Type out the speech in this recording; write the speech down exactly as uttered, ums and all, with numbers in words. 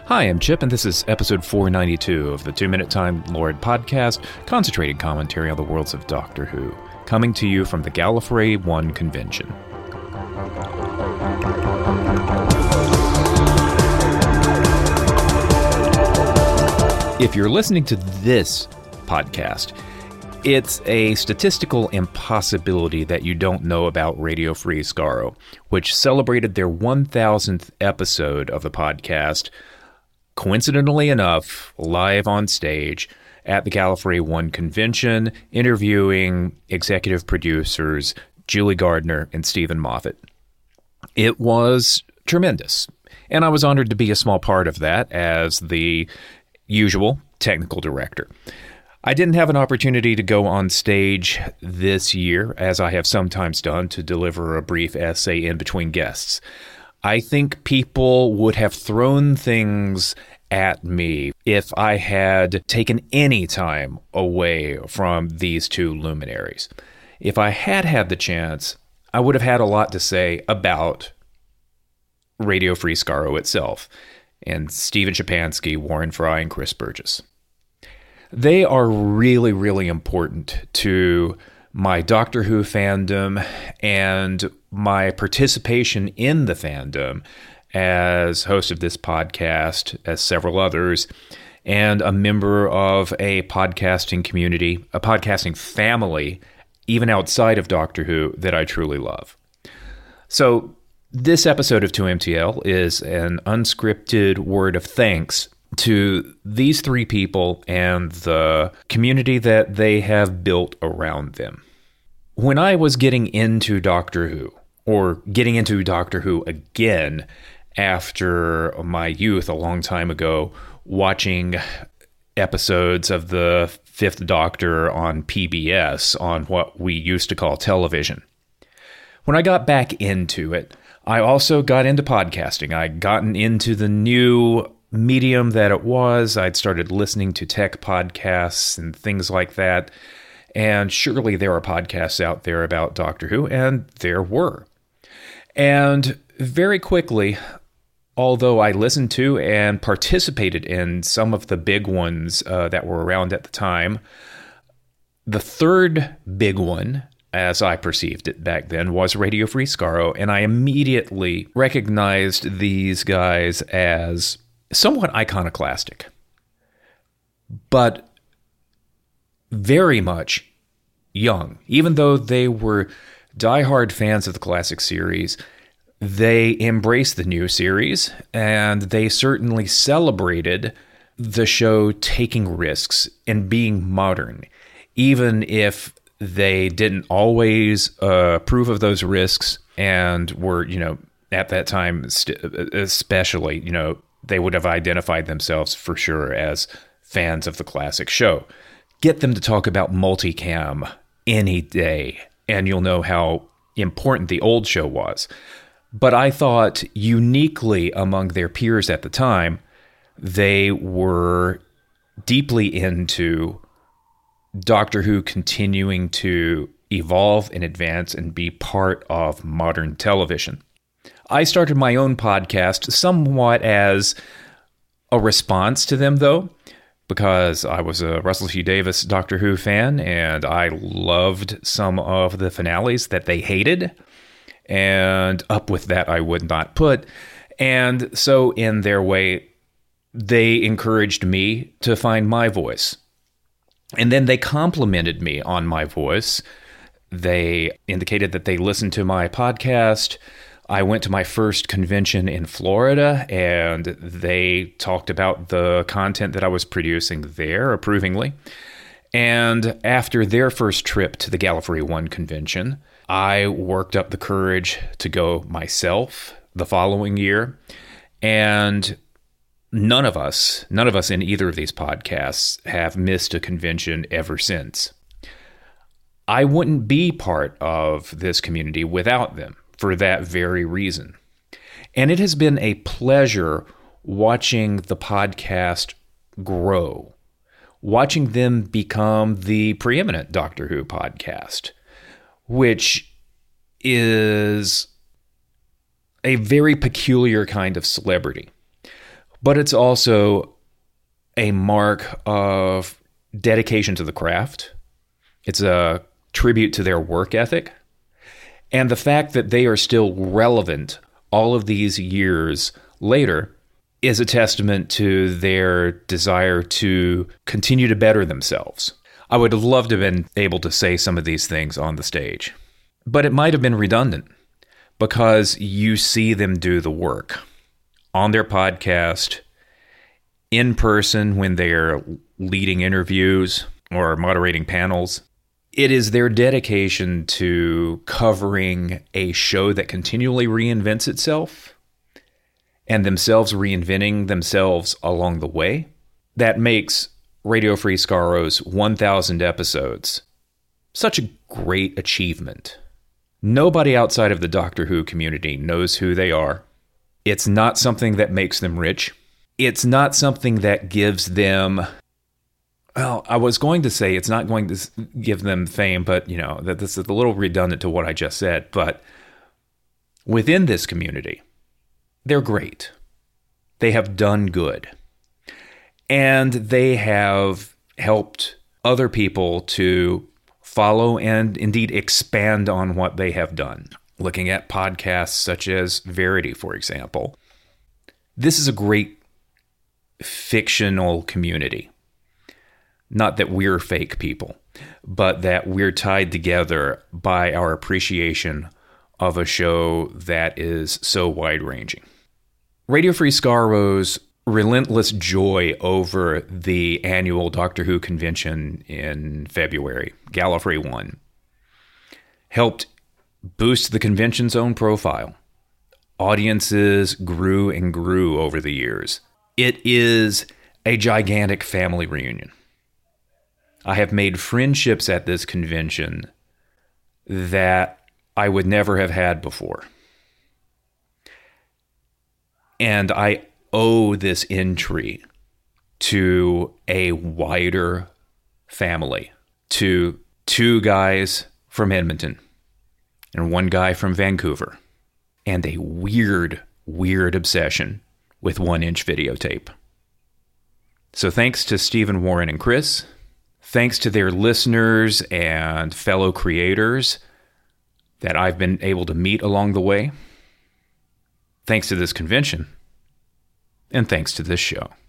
Hi, I'm Chip, and this is episode four ninety-two of the Two Minute Time Lord podcast, concentrated commentary on the worlds of Doctor Who, coming to you from the Gallifrey one convention. If you're listening to this podcast, it's a statistical impossibility that you don't know about Radio Free Skaro, which celebrated their one thousandth episode of the podcast, coincidentally enough, live on stage at the Gallifrey one convention, interviewing executive producers Julie Gardner and Stephen Moffat. It was tremendous, and I was honored to be a small part of that as the usual technical director. I didn't have an opportunity to go on stage this year, as I have sometimes done, to deliver a brief essay in between guests. I think people would have thrown things at me if I had taken any time away from these two luminaries. If I had had the chance, I would have had a lot to say about Radio Free Skaro itself, and Stephen Schapansky, Warren Fry, and Chris Burgess. They are really, really important to my Doctor Who fandom and my participation in the fandom as host of this podcast, as several others, and a member of a podcasting community, a podcasting family, even outside of Doctor Who, that I truly love. So this episode of two M T L is an unscripted word of thanks to these three people and the community that they have built around them. When I was getting into Doctor Who, or getting into Doctor Who again after my youth a long time ago, watching episodes of the Fifth Doctor on P B S, on what we used to call television. When I got back into it, I also got into podcasting. I'd gotten into the new medium that it was. I'd started listening to tech podcasts and things like that. And surely there are podcasts out there about Doctor Who, and there were. And very quickly, although I listened to and participated in some of the big ones uh, that were around at the time, the third big one, as I perceived it back then, was Radio Free Skaro, and I immediately recognized these guys as somewhat iconoclastic, but very much young. Even though they were diehard fans of the classic series, they embraced the new series, and they certainly celebrated the show taking risks and being modern, even if they didn't always uh, approve of those risks and were, you know, at that time, st- especially, you know, they would have identified themselves for sure as fans of the classic show. Get them to talk about multicam any day, and you'll know how important the old show was. But I thought uniquely among their peers at the time, they were deeply into Doctor Who continuing to evolve and advance and be part of modern television. I started my own podcast somewhat as a response to them, though, because I was a Russell T Davies Doctor Who fan, and I loved some of the finales that they hated, and up with that I would not put. And so in their way, they encouraged me to find my voice. And then they complimented me on my voice. They indicated that they listened to my podcast. I went to my first convention in Florida, and they talked about the content that I was producing there approvingly. And after their first trip to the Gallifrey one convention, I worked up the courage to go myself the following year. And none of us, none of us in either of these podcasts have missed a convention ever since. I wouldn't be part of this community without them, for that very reason. And it has been a pleasure watching the podcast grow, watching them become the preeminent Doctor Who podcast, which is a very peculiar kind of celebrity. but it's also a mark of dedication to the craft. It's a tribute to their work ethic. And the fact that they are still relevant all of these years later is a testament to their desire to continue to better themselves. I would have loved to have been able to say some of these things on the stage, but it might have been redundant because you see them do the work on their podcast, in person when they're leading interviews or moderating panels. It is their dedication to covering a show that continually reinvents itself and themselves reinventing themselves along the way that makes Radio Free Skaro's one thousand episodes such a great achievement. Nobody outside of the Doctor Who community knows who they are. It's not something that makes them rich. It's not something that gives them... Well, I was going to say it's not going to give them fame, but, you know, that this is a little redundant to what I just said. But within this community, they're great. They have done good. And they have helped other people to follow and indeed expand on what they have done. Looking at podcasts such as Verity, for example. This is a great fictional community. Not that we're fake people, but that we're tied together by our appreciation of a show that is so wide-ranging. Radio Free Skaro's relentless joy over the annual Doctor Who convention in February, Gallifrey One, helped boost the convention's own profile. Audiences grew and grew over the years. It is a gigantic family reunion. I have made friendships at this convention that I would never have had before. And I owe this entry to a wider family, to two guys from Edmonton and one guy from Vancouver, and a weird, weird obsession with one-inch videotape. So thanks to Stephen Warren and Chris. Thanks to their listeners and fellow creators that I've been able to meet along the way. Thanks to this convention. And thanks to this show.